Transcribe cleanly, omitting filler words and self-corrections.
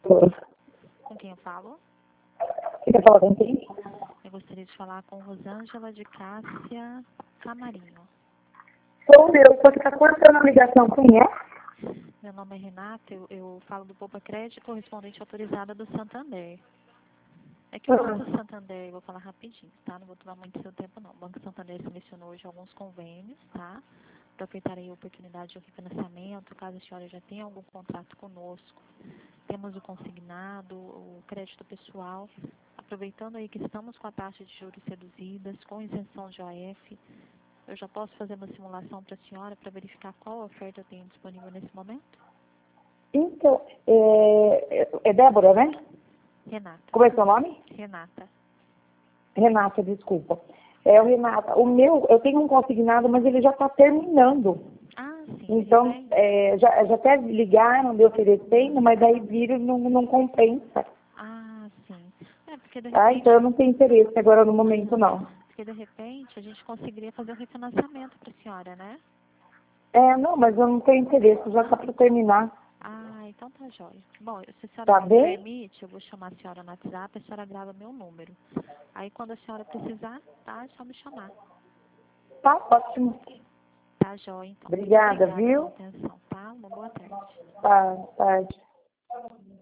Com quem eu falo? Você quer falar com quem? Eu gostaria de falar com Rosângela de Cássia Camarinho. Sou eu, só que está cortando a ligação. Quem é? Meu nome é Renata, eu falo do Poupa Crédito, correspondente autorizada do Santander. É que o Banco Santander, eu vou falar rapidinho, tá? Não vou tomar muito seu tempo, não. O Banco Santander selecionou hoje alguns convênios, tá? Aproveitarei a oportunidade de refinanciamento, caso a senhora já tenha algum contrato conosco. Temos o consignado, o crédito pessoal. Aproveitando aí que estamos com a taxa de juros reduzidas, com isenção de OF, eu já posso fazer uma simulação para a senhora para verificar qual oferta eu tenho disponível nesse momento? Então, é Débora, né? Renata. Como é seu nome? Renata. Renata, desculpa. O Renata, o meu, eu tenho um consignado, mas ele já está terminando. Ah, sim. Então, já até ligaram me oferecendo, mas daí viram não compensa. Ah, sim. Porque de Tá? repente... Então eu não tenho interesse agora no momento, não. Porque de repente a gente conseguiria fazer o refinanciamento para a senhora, né? Não, mas eu não tenho interesse, já está para terminar. Ah, então tá jóia. Bom, se a senhora Tá me bem? permite, eu vou chamar a senhora no WhatsApp, a senhora grava meu número. Aí quando a senhora precisar, tá? É só me chamar. Tá ótimo. Tá jóia, então. Obrigada, Muito obrigada viu? pela atenção, tá? Uma boa tarde. Tá, tarde.